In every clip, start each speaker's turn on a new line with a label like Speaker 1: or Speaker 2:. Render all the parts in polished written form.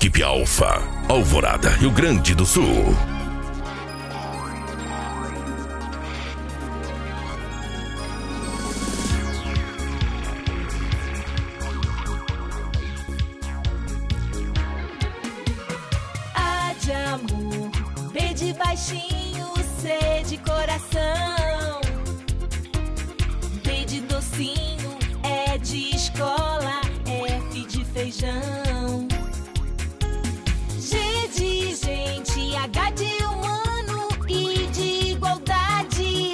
Speaker 1: Equipe Alfa, Alvorada, Rio Grande do Sul.
Speaker 2: A de amor, B de baixinho, C de coração, D de docinho, E de escola, F de feijão, G de gente, H de humano, I de igualdade,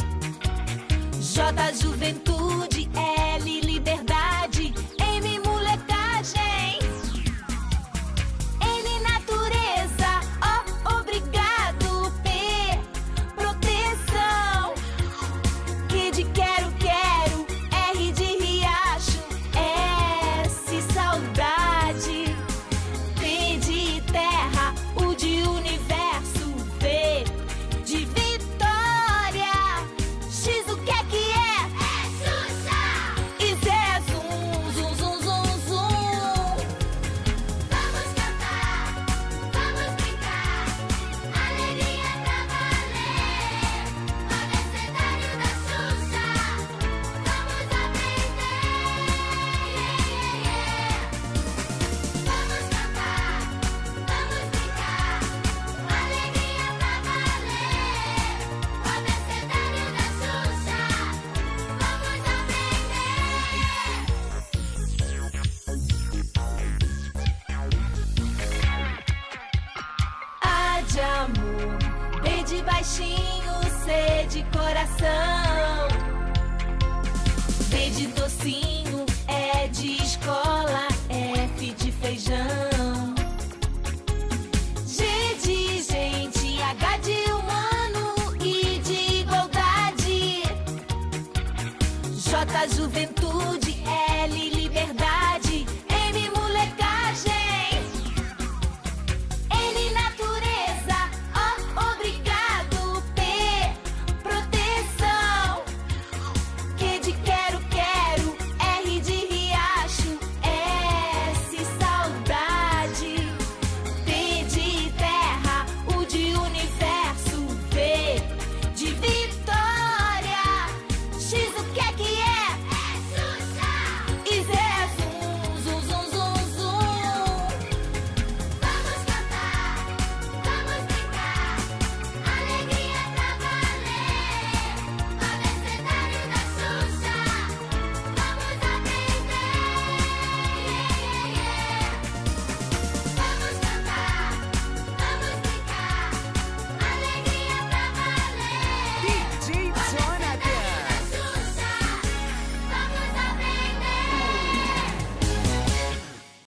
Speaker 2: J juventude, L liberdade, M molecagem, N natureza, O obrigado, P proteção, Q de quero, R de riacho, S saudade, T de terra, U de universo, V de vitória, X o que é? É Xuxa! E Z é zum, zum, zum, zum, zum. Vamos cantar, vamos brincar, alegria pra valer. O abecedário da Xuxa, vamos aprender. Vamos cantar, vamos brincar, alegria pra valer. O abecedário da Xuxa, vamos aprender. A de amor, B de baixinho, C de coração, D de docinho, E de escola, F de feijão, G de gente, H de humano, I de igualdade, J juventude,